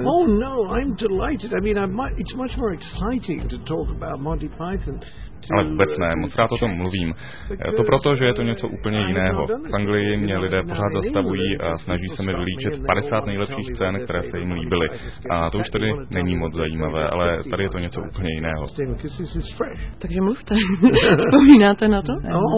Oh no, I'm delighted. I mean, it's much more exciting to talk about Monty Python. Ale vůbec ne, moc rád o tom mluvím. To proto, že je to něco úplně jiného. V Anglii mě lidé pořád zastavují a snaží se mi vylíčit 50 nejlepších scén, které se jim líbily. A to už tedy není moc zajímavé, ale tady je to něco úplně jiného. Takže mluvte. Vzpomínáte na to?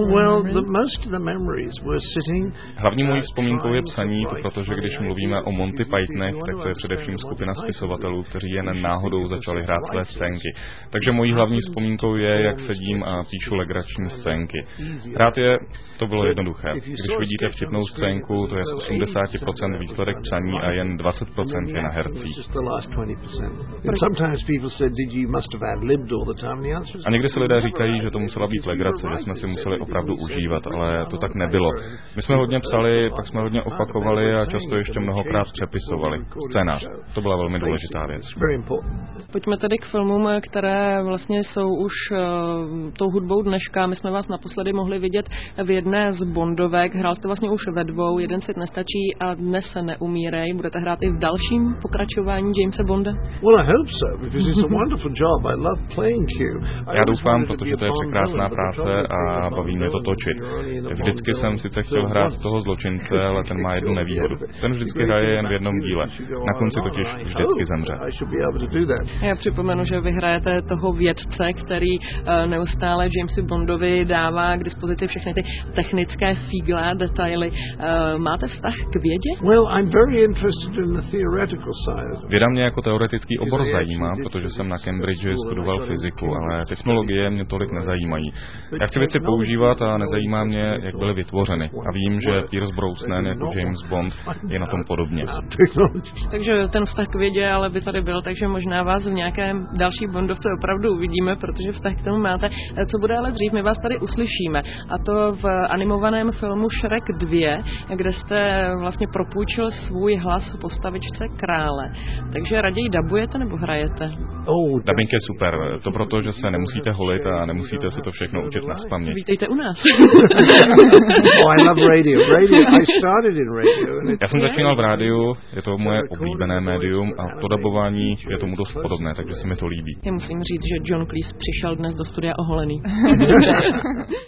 Hlavní mojí vzpomínkou je psaní, to proto, že když mluvíme o Monty Pythonech, tak to je především skupina spisovatelů, kteří jen náhodou začali hrát své scénky. Takže mojí hlavní vzpomínkou je, jak sedím a píšu legrační scénky. Hrát je, to bylo jednoduché. Když vidíte vtipnou scénku, to je z 80% výsledek psaní a jen 20% je na hercích. A někdy si lidé říkají, že to musela být legrace, že jsme si museli opravdu užívat, ale to tak nebylo. My jsme hodně psali, pak jsme hodně opakovali a často ještě mnohokrát přepisovali. Scénář, to byla velmi důležitá věc. Pojďme tedy k filmům, které vlastně jsou už tou hudbou dneška. My jsme vás naposledy mohli vidět v jedné z Bondovek. Hrál jste vlastně už ve dvou, Jeden svět nestačí a Dnes se neumírej. Budete hrát i v dalším pokračování Jamese Bonda? Já doufám, protože to je překrásná práce a baví mě to točit. Vždycky jsem sice chtěl hrát toho zločince, ale ten má jednu nevýhodu. Ten vždycky hraje jen v jednom díle. Na konci totiž vždycky zemře. Já připomenu, že vy hrajete toho vědce, který neustále Jamesu Bondovi dává k dispozici všechny ty technické fígle, detaily. Máte vztah k vědě? Věda mě jako teoretický obor zajímá, protože jsem na Cambridge studoval fyziku, ale technologie mě tolik nezajímají. Já chci věci používat a nezajímá mě, jak byly vytvořeny. A vím, že Pierce Brosnan jako James Bond je na tom podobně. Takže ten vztah k vědě ale by tady byl, takže možná vás v nějakém další Bondovce opravdu uvidíme, protože vztah k tomu máte. Co bude ale dřív, my vás tady uslyšíme. A to v animovaném filmu Shrek 2, kde jste vlastně propůjčil svůj hlas postavičce krále. Takže raději dabujete nebo hrajete? Dubbing je super. To proto, že se nemusíte holit a nemusíte si to všechno učit nazpaměť. Vítejte u nás. Já jsem začínal v rádiu, je to moje oblíbené médium a to dabování je tomu dost podobné, takže se mi to líbí. Já musím říct, že John Cleese přišel dnes do studia oholený.